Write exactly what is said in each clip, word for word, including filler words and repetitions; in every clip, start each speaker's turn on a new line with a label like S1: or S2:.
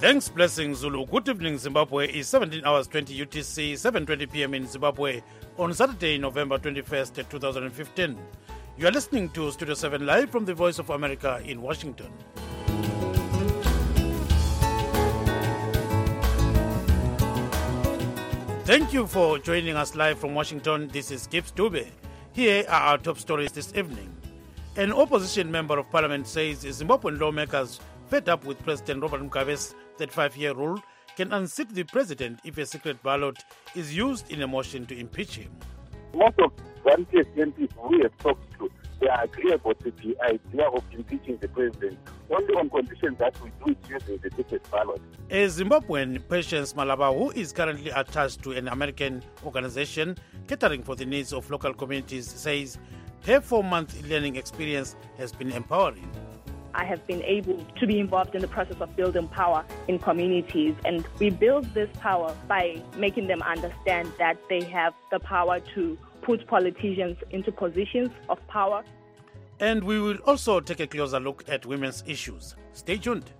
S1: Thanks, Blessing Zulu. Good evening, Zimbabwe. It's seventeen hours twenty U T C, seven twenty p m in Zimbabwe on Saturday, November twenty-first, twenty fifteen. You are listening to Studio seven live from the Voice of America in Washington. Thank you for joining us live from Washington. This is Gibbs Dube. Here are our top stories this evening. An opposition member of parliament says Zimbabwean lawmakers fed up with President Robert Mugabe's thirty-five-year rule can unseat the president if a secret ballot is used in a motion to impeach him.
S2: Most of one case M Ps we have talked to, they are agreeable to the idea of impeaching the president, only on condition that we do it using the secret ballot.
S1: A Zimbabwean, Patience Malaba, who is currently attached to an American organization catering for the needs of local communities, says her four-month learning experience has been empowering.
S3: I have been able to be involved in the process of building power in communities, and we build this power by making them understand that they have the power to put politicians into positions of power.
S1: And we will also take a closer look at women's issues. Stay tuned.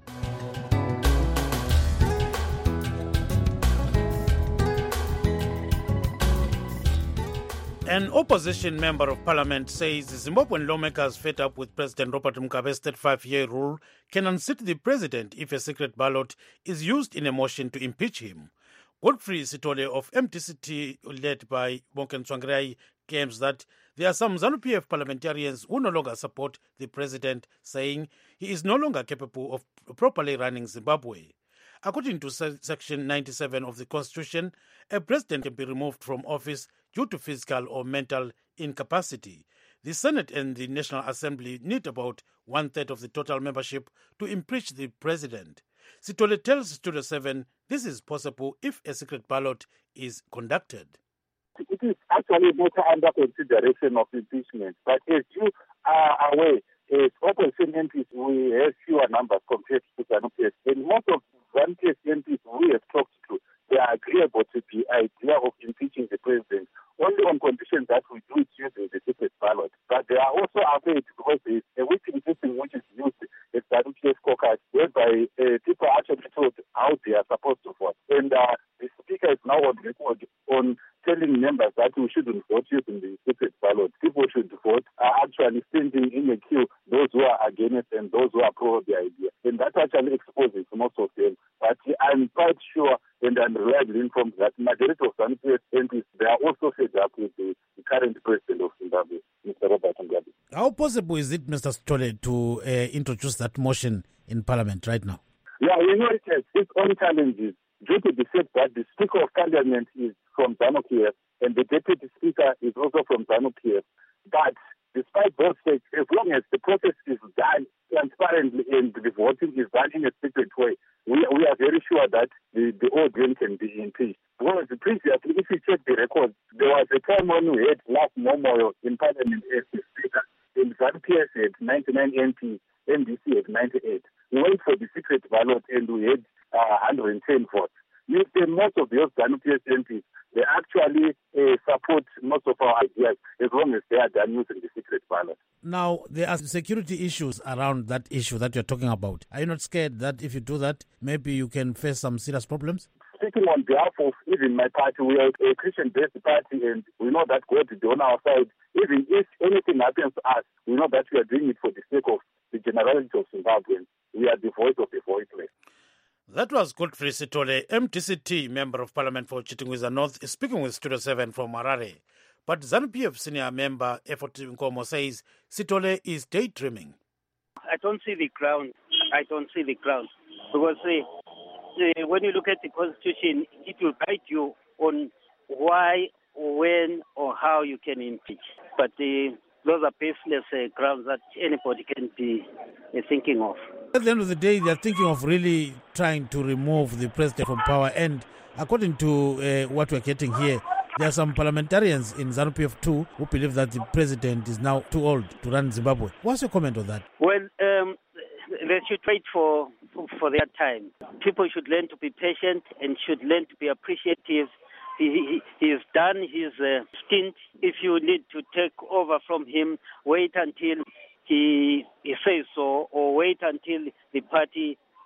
S1: An opposition member of parliament says Zimbabwean lawmakers fed up with President Robert Mugabe's thirty-five-year rule can unseat the president if a secret ballot is used in a motion to impeach him. Godfrey Sitole of M T C T, led by Bonken Tsvangirai, claims that there are some ZANU-P F parliamentarians who no longer support the president, saying he is no longer capable of properly running Zimbabwe. According to Section ninety-seven of the Constitution, a president can be removed from office due to physical or mental incapacity. The Senate and the National Assembly need about one-third of the total membership to impeach the president. Sitole tells Studio seven this is possible if a secret ballot is conducted.
S2: It is actually not under consideration of impeachment, but as you are aware, as opposition M Ps, we have fewer numbers compared to ZANU-P F. And most of ZANU-P F M Ps we have talked to, they are agreeable to the idea of impeaching the president, only on condition that we do it using the secret ballot. But they are also afraid because there is a waiting system which is used at ZANU-P F caucus, whereby uh, people are actually told how they are supposed to vote. And uh, the speaker is now on record on telling members that we shouldn't vote using the secret ballot. People should vote are actually standing in a queue, those who are against and those who are pro the idea. And that actually exposes most of them. But I'm quite sure and I'm reliably informed that majority of ZANU-P F M Ps, they are also fed up with the, the current president of Zimbabwe, Mister Robert Mugabe.
S1: How possible is it, Mister Sitole, to uh, introduce that motion in Parliament right now?
S2: Yeah, we know it has its own challenges due to the fact that the Speaker of Parliament is from ZANU-P F and the Deputy Speaker is also from ZANU-P F. But despite those facts, as long as the process is done transparently and the voting is done in a secret way, we, we are very sure that the, the audience can be impeached. Because previously, if you check the records, there was a time when we had Laf Momoyo in Parliament as the Speaker, and ZANU-P F had ninety-nine M Ps, N D C had ninety-eight. We went for the secret ballot and we had uh, one hundred ten votes. You see, most of those ZANU-P F M Ps, they actually uh, support most of our ideas as long as they are done using the secret ballot.
S1: Now, there are security issues around that issue that you're talking about. Are you not scared that if you do that, maybe you can face some serious problems?
S2: Speaking on behalf of even my party, we are a Christian-based party and we know that God is on our side. Even if anything happens to us, we know that we are doing it for the sake of the generality of Zimbabweans. We are the voice of the voiceless.
S1: That was Godfrey Sitole, M T C T, Member of Parliament for Chitungwiza North, speaking with Studio seven from Harare. But ZANU-P F senior member Effort Nkomo says Sitole is daydreaming.
S4: I don't see the ground. I don't see the ground. Because uh, uh, when you look at the Constitution, it will guide you on why, when, or how you can impeach. But uh, those are baseless uh, grounds that anybody can be uh, thinking of.
S1: At the end of the day, they are thinking of really trying to remove the president from power. And according to uh, what we're getting here, there are some parliamentarians in ZANU-P F too who believe that the president is now too old to run Zimbabwe. What's your comment on that?
S4: Well, um, they should wait for, for, for their time. People should learn to be patient and should learn to be appreciative. He, he, he has done his uh, stint. If you need to take over from him, wait until he, he says so, or wait until the party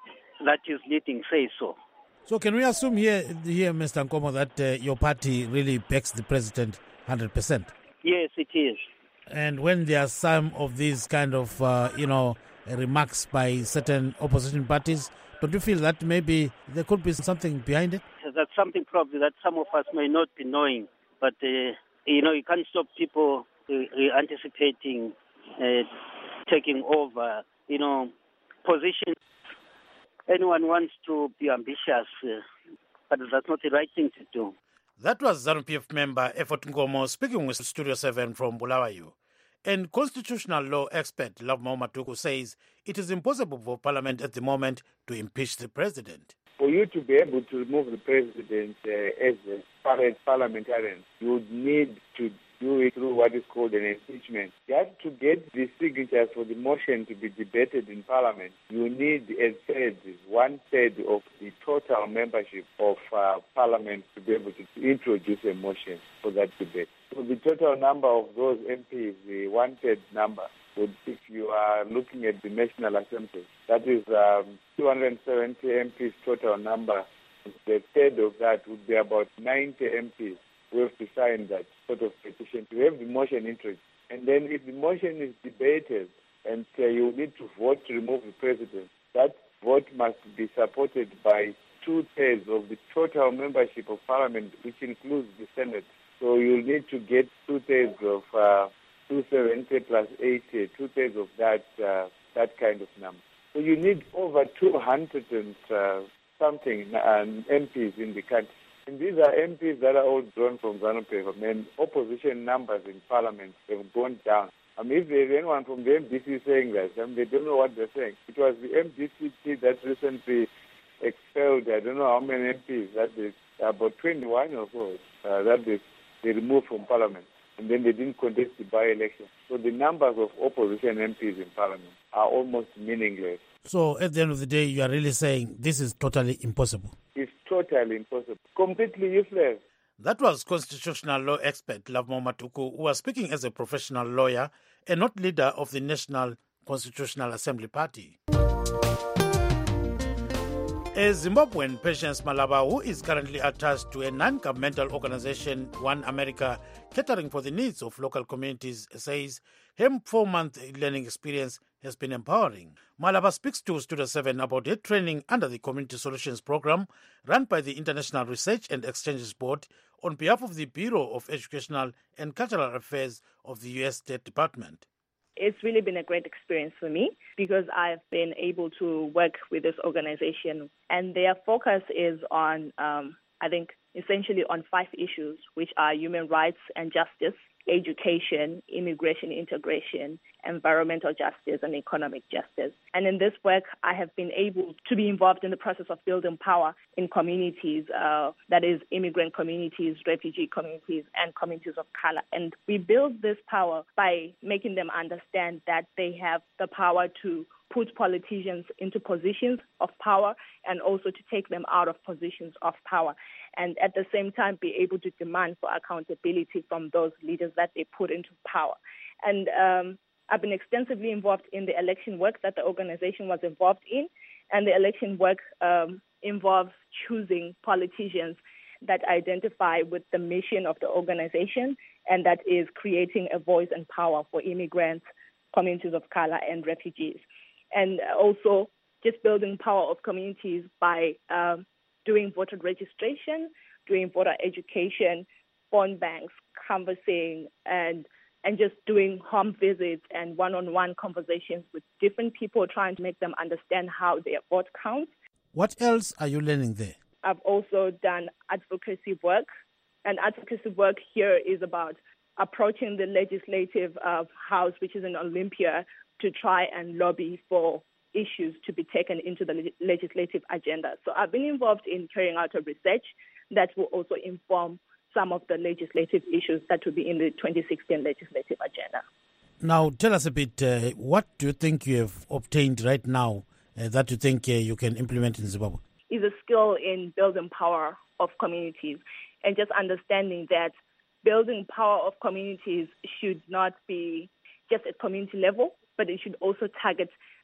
S4: that is leading say so.
S1: So can we assume here, here Mister Nkomo, that uh, your party really backs the president one hundred percent?
S4: Yes, it is.
S1: And when there are some of these kind of, uh, you know, remarks by certain opposition parties, don't you feel that maybe there could be something behind it?
S4: That's something probably that some of us may not be knowing. But, uh, you know, you can't stop people uh, anticipating uh, taking over, you know, positions. Anyone wants to be ambitious, uh, but that's not the right thing to do.
S1: That was ZANU-P F member Effort Nkomo speaking with Studio seven from Bulawayo. And constitutional law expert Lovemao Matuku says it is impossible for Parliament at the moment to impeach the president.
S5: For you to be able to remove the president uh, as a parliamentarian, you would need to do it through what is called an impeachment. You have to get the signatures for the motion to be debated in Parliament. You need a third, one third of the total membership of uh, Parliament to be able to introduce a motion for that debate. So the total number of those M Ps, the one third number, would, if you are looking at the National Assembly, that is um, two hundred seventy M Ps total number. The third of that would be about ninety M Ps. We have to sign that sort of petition to have the motion introduced. And then if the motion is debated and uh, you need to vote to remove the president, that vote must be supported by two-thirds of the total membership of Parliament, which includes the Senate. So you'll need to get two-thirds of uh, two hundred seventy plus eighty, two-thirds of that uh, that kind of number. So you need over two hundred and uh, something um, M Ps in the country. And these are M Ps that are all drawn from ZANU-P F. I mean, opposition numbers in Parliament have gone down. I mean, if there's anyone from the M D C saying that, I mean, they don't know what they're saying. It was the M D C T that recently expelled, I don't know how many M Ps, that is about twenty-one or so, uh, that is, they removed from Parliament. And then they didn't contest the by-election. So the numbers of opposition M Ps in Parliament are almost meaningless.
S1: So at the end of the day, you are really saying this is totally impossible?
S5: It's totally impossible. Completely useless.
S1: That was constitutional law expert Lovemao Matuku, who was speaking as a professional lawyer and not leader of the National Constitutional Assembly Party. A Zimbabwean, Patience Malaba, who is currently attached to a non-governmental organization, One America, catering for the needs of local communities, says her four-month learning experience has been empowering. Malaba speaks to Studio seven about her training under the Community Solutions Program run by the International Research and Exchanges Board on behalf of the Bureau of Educational and Cultural Affairs of the U S State Department.
S3: It's really been a great experience for me because I've been able to work with this organization, and their focus is on, um, I think, essentially on five issues, which are human rights and justice, education, immigration integration, environmental justice, and economic justice. And in this work, I have been able to be involved in the process of building power in communities, uh, that is immigrant communities, refugee communities, and communities of color. And we build this power by making them understand that they have the power to put politicians into positions of power and also to take them out of positions of power, and at the same time be able to demand for accountability from those leaders that they put into power. And um, I've been extensively involved in the election work that the organization was involved in, and the election work um, involves choosing politicians that identify with the mission of the organization, and that is creating a voice and power for immigrants, communities of color, and refugees. And also just building power of communities by um, doing voter registration, doing voter education, phone banks, canvassing, and and just doing home visits and one-on-one conversations with different people, trying to make them understand how their vote counts.
S1: What else are you learning there?
S3: I've also done advocacy work, and advocacy work here is about approaching the legislative uh, house, which is in Olympia, to try and lobby for issues to be taken into the legislative agenda. So I've been involved in carrying out a research that will also inform some of the legislative issues that will be in the twenty sixteen legislative agenda.
S1: Now, tell us a bit, uh, what do you think you have obtained right now uh, that you think uh, you can implement in Zimbabwe?
S3: Is a skill in building power of communities, and just understanding that building power of communities should not be just at community level, but it should also target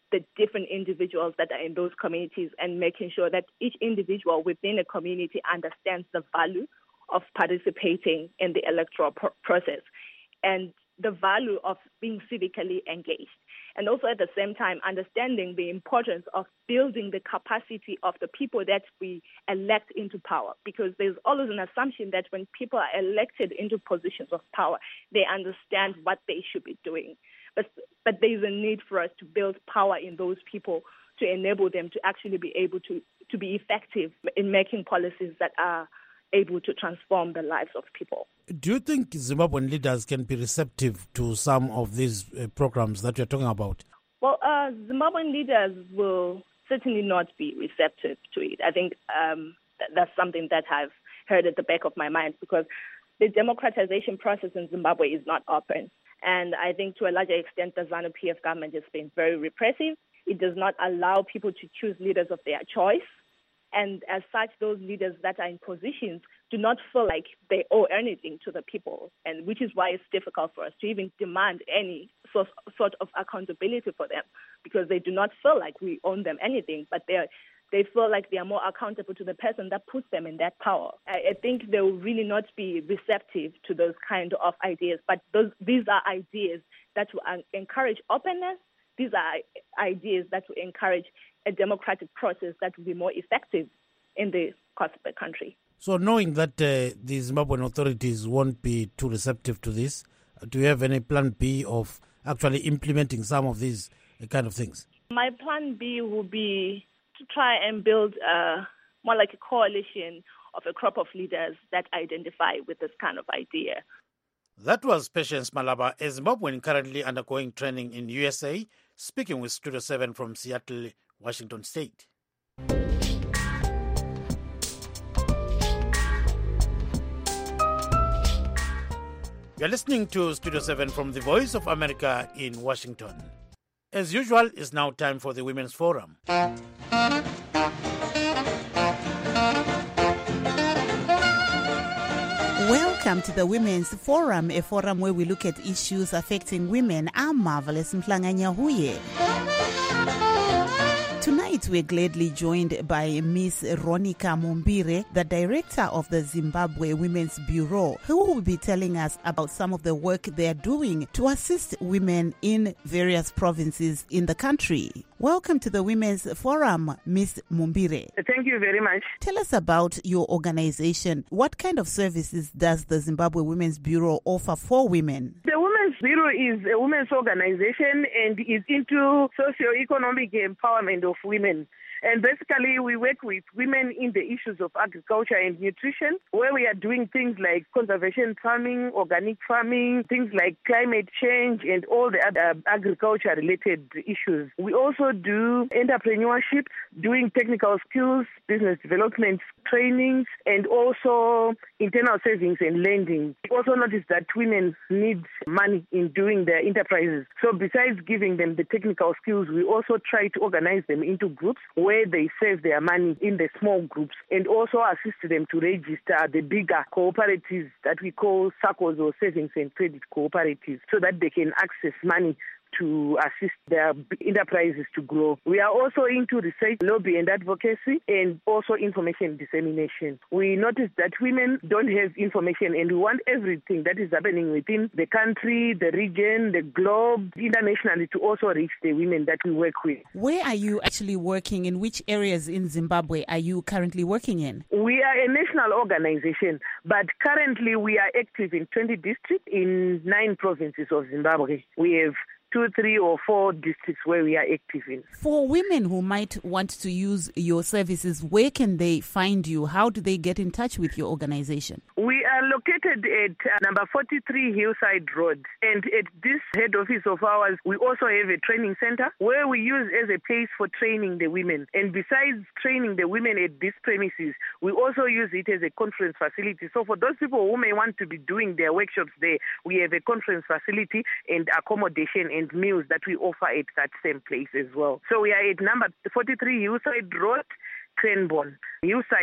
S3: the different individuals that are in those communities and making sure that each individual within a community understands the value of participating in the electoral pro- process and the value of being civically engaged. And also at the same time, understanding the importance of building the capacity of the people that we elect into power. Because there's always an assumption that when people are elected into positions of power, they understand what they should be doing. But, but there's a need for us to build power in those people to enable them to actually be able to, to be effective in making policies that are able to transform the lives of people.
S1: Do you think Zimbabwean leaders can be receptive to some of these uh, programs that you're talking about?
S3: Well, uh, Zimbabwean leaders will certainly not be receptive to it. I think um, th- that's something that I've heard at the back of my mind, because the democratization process in Zimbabwe is not open. And I think to a larger extent, the ZANU P F government has been very repressive. It does not allow people to choose leaders of their choice. And as such, those leaders that are in positions do not feel like they owe anything to the people, and which is why it's difficult for us to even demand any sort sort of accountability for them, because they do not feel like we own them anything, but they they feel like they are more accountable to the person that puts them in that power. I, I think they will really not be receptive to those kind of ideas, but those these are ideas that will encourage openness. These are ideas that will encourage a democratic process that will be more effective in the course of the country.
S1: So knowing that uh, the Zimbabwean authorities won't be too receptive to this, do you have any plan B of actually implementing some of these uh, kind of things?
S3: My plan B will be to try and build uh, more like a coalition of a crop of leaders that identify with this kind of idea.
S1: That was Patience Malaba, a Zimbabwean currently undergoing training in U S A, speaking with Studio seven from Seattle, Washington State. You're listening to Studio seven from the Voice of America in Washington. As usual, it's now time for the Women's Forum.
S6: Welcome to the Women's Forum, a forum where we look at issues affecting women. I'm Marvelous Mhlanganya Huye. Tonight, we're gladly joined by Miss Ronica Mumbire, the director of the Zimbabwe Women's Bureau, who will be telling us about some of the work they're doing to assist women in various provinces in the country. Welcome to the Women's Forum, Miss Mumbire.
S7: Thank you very much.
S6: Tell us about your organization. What kind of services does the Zimbabwe Women's Bureau offer for women?
S7: The Women's Bureau is a women's organization and is into socio-economic empowerment of women. And basically, we work with women in the issues of agriculture and nutrition, where we are doing things like conservation farming, organic farming, things like climate change, and all the other agriculture-related issues. We also do entrepreneurship, doing technical skills, business development trainings, and also internal savings and lending. We also notice that women need money in doing their enterprises. So besides giving them the technical skills, we also try to organize them into groups where they save their money in the small groups, and also assist them to register the bigger cooperatives that we call SACCOs or savings and credit cooperatives, so that they can access money to assist their enterprises to grow. We are also into research, lobby and advocacy, and also information dissemination. We notice that women don't have information, and we want everything that is happening within the country, the region, the globe, internationally, to also reach the women that we work with.
S6: Where are you actually working? In which areas in Zimbabwe are you currently working in?
S7: We are a national organization, but currently we are active in twenty districts in nine provinces of Zimbabwe. We have two, three, or four districts where we are active in.
S6: For women who might want to use your services, where can they find you? How do they get in touch with your organization?
S7: We are located at uh, number forty-three Hillside Road. And at this head office of ours, we also have a training center where we use as a place for training the women. And besides training the women at these premises, we also use it as a conference facility. So for those people who may want to be doing their workshops there, we have a conference facility and accommodation and meals that we offer at that same place as well. So we are at number forty-three Hillside Road, Cranbourne. Hillside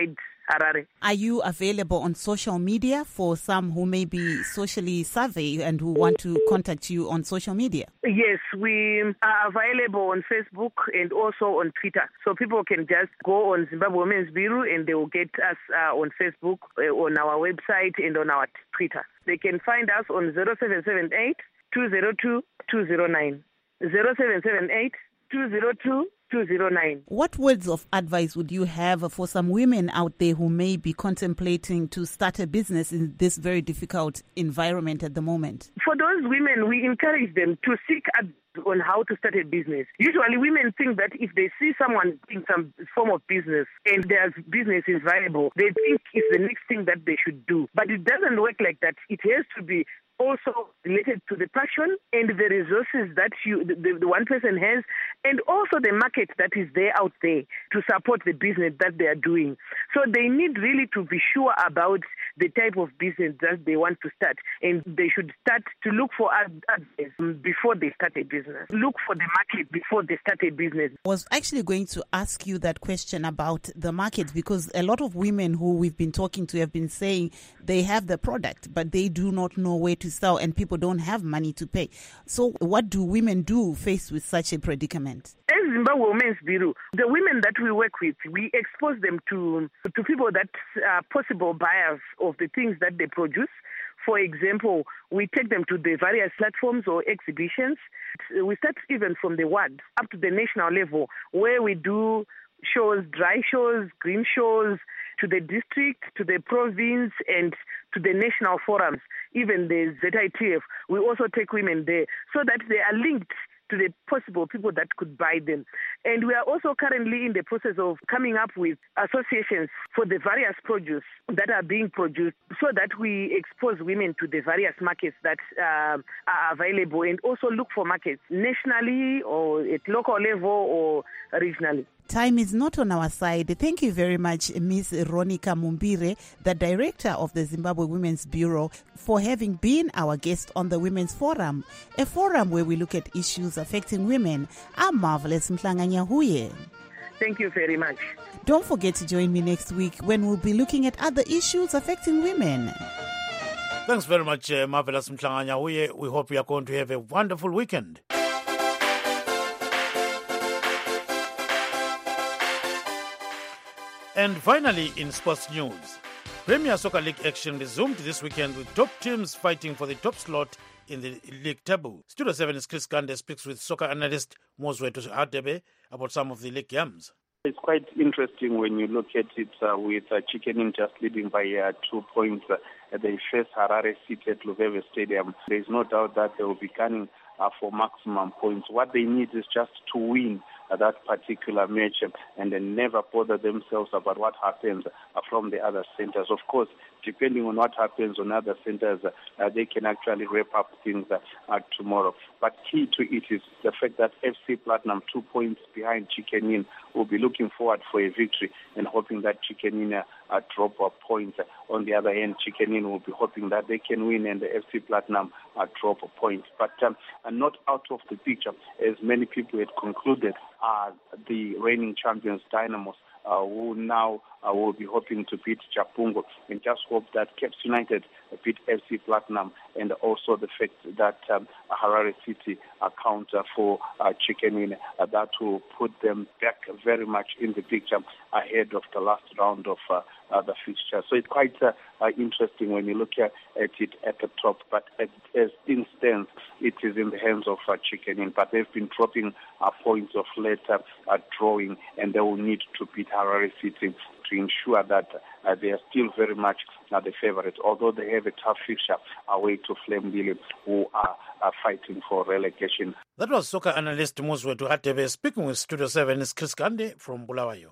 S7: Harare.
S6: Are you available on social media for some who may be socially savvy and who want to contact you on social media?
S7: Yes, we are available on Facebook and also on Twitter. So people can just go on Zimbabwe Women's Bureau and they will get us uh, on Facebook, uh, on our website and on our Twitter. They can find us on zero seven seven eight, two zero two, two zero nine. zero seven seven eight, two zero two, two zero nine.
S6: What words of advice would you have for some women out there who may be contemplating to start a business in this very difficult environment at the moment?
S7: For those women, we encourage them to seek advice on how to start a business. Usually women think that if they see someone doing some form of business and their business is viable, they think it's the next thing that they should do. But it doesn't work like that. It has to be also related to the passion and the resources that you, the, the one person has, and also the market that is there out there to support the business that they are doing. So they need really to be sure about the type of business that they want to start, and they should start to look for advice before they start a business. Look for the market before they start a business.
S6: I was actually going to ask you that question about the market, because a lot of women who we've been talking to have been saying they have the product, but they do not know where to sell and people don't have money to pay. So what do women do faced with such a predicament?
S7: As Zimbabwe Women's Bureau, the women that we work with, we expose them to, to people that are possible buyers of the things that they produce. For example, we take them to the various platforms or exhibitions. We start even from the ward up to the national level, where we do shows, dry shows, green shows, to the district, to the province, and to the national forums, even the Z I T F. We also take women there so that they are linked to the possible people that could buy them. And we are also currently in the process of coming up with associations for the various produce that are being produced so that we expose women to the various markets that uh, are available, and also look for markets nationally or at local level or regionally.
S6: Time is not on our side. Thank you very much, Miz Ronica Mumbire, the director of the Zimbabwe Women's Bureau, for having been our guest on the Women's Forum, a forum where we look at issues affecting women. I'm Marvelous Mhlanga-Nyahuye.
S7: Thank you very much.
S6: Don't forget to join me next week when we'll be looking at other issues affecting women.
S1: Thanks very much, uh, Marvelous Mhlanga-Nyahuye. We hope you are going to have a wonderful weekend. And finally, in sports news, Premier Soccer League action resumed this weekend with top teams fighting for the top slot in the league table. Studio seven's Chris Kande speaks with soccer analyst Moswetu Hadebe about some of the league games.
S8: It's quite interesting when you look at it uh, with uh, Chicken Inn just leading by uh, two points. Uh, they face Harare City at Luveve Stadium. There is no doubt that they will be gunning uh, for maximum points. What they need is just to win uh, that particular match and then never bother themselves about what happens uh, from the other centers. Of course, depending on what happens on other centers, uh, they can actually wrap up things uh, uh, tomorrow. But key to it is the fact that F C Platinum, two points behind Chicken Inn, will be looking forward for a victory and hoping that Chicken Inn uh, uh, drop uh, points. On the other hand, Chicken Inn will be hoping that they can win and the F C Platinum uh, drop a point. But um, uh, not out of the picture, as many people had concluded, are the reigning champions Dynamos, Uh, who now uh, will be hoping to beat Chapungo, and just hope that Caps United uh, beat F C Platinum, and also the fact that um, Harare City account uh, for uh, Chicken Inn, uh, that will put them back very much in the picture ahead of the last round of uh, uh, the fixture. So it's quite uh, uh, interesting when you look at, at it at the top, but as, as things stand, it is in the hands of uh, Chicken Inn, but they've been dropping uh, points of late uh, uh, drawing, and they will need to beat Harare City to ensure that uh, they are still very much uh, the favorites, although they have a tough fixture away to Flamville, who are, are fighting for relegation.
S1: That was soccer analyst Moswetu Hadebe speaking with Studio seven's Chris Kande from Bulawayo.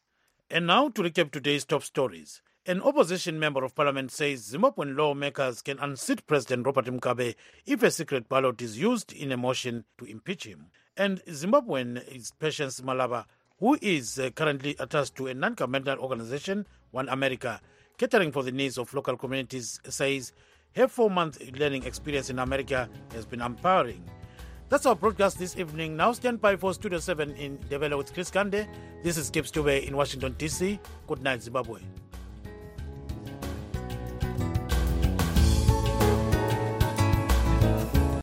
S1: And now to recap today's top stories. An opposition member of parliament says Zimbabwean lawmakers can unseat President Robert Mugabe if a secret ballot is used in a motion to impeach him. And Zimbabwean is Patience Malaba, who is uh, currently attached to a non-governmental organization, One America, catering for the needs of local communities, says her four-month learning experience in America has been empowering. That's our broadcast this evening. Now stand by for Studio seven in Ndebele with Chris Kande. This is Cape Stube in Washington, D C. Good night, Zimbabwe.